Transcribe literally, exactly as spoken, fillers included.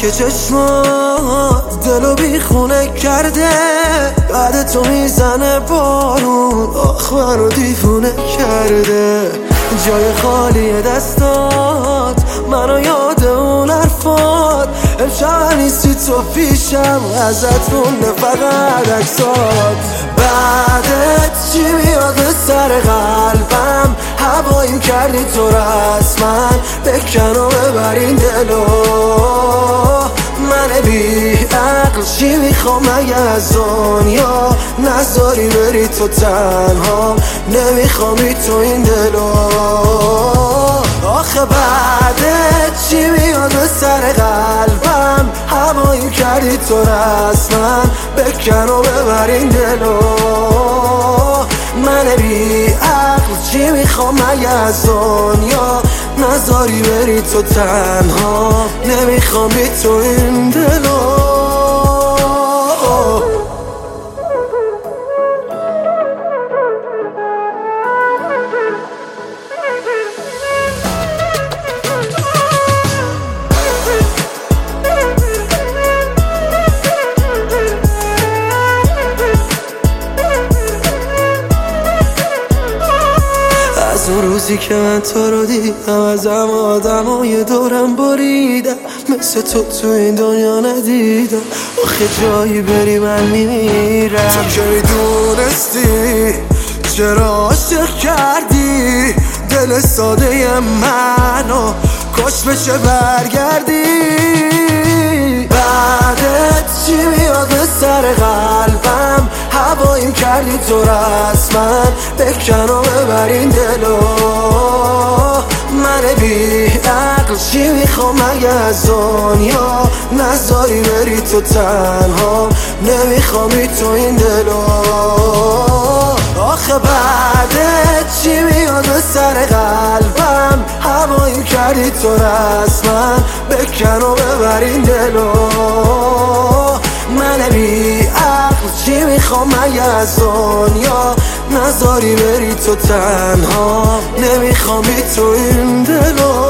که چشمات دلو بیخونه کرده، بعد تو میزنه بارون، آخ منو دیوونه کرده. جای خالی دستات منو یاد اون حرفات، امشب نیستی تو پیشم، ازت مونده فقط عکسات. بعدت چی میاد به سر قلبم، هواییم کردی تو رسما، بکن و ببر این دلو. من بی عقل چی میخوام مگه از دنیا، نذاری بری تو تنها، نمیخوام تو این دلو. آخه بعدت چی میاد به سر قلبم، هواییم کردی تو رسما، بکن و ببر این دلو. من بی عقل چی میخوام مگه از دنیا، نذاری بری تو تنها، نمیخوام بی تو این دلو. از اون روزی که من تو رو دیدم، ازم آدمای دورم بریدم، مثل تو تو این دنیا ندیدم. آخه جایی بری من میمیرم. تو که میدونستی چرا عاشق کردی دل ساده منو، کاش بشه برگردی. بعدت چی میاد به سر قلبم، هواییم کردی تو رسما، بکن و ببر این دلو. من بی عقل چی میخوام مگه از دنیا، نذاری بری تو تنها، نمیخوام بی تو این دلو. آخه بعدت چی میاد به سر قلبم، هواییم کردی تو رسما، بکن و ببر این دلو. من بی عقل چی میخوام مگه از دنیا، نذاری بری تو تنها، نمیخوام بی تو این دلو.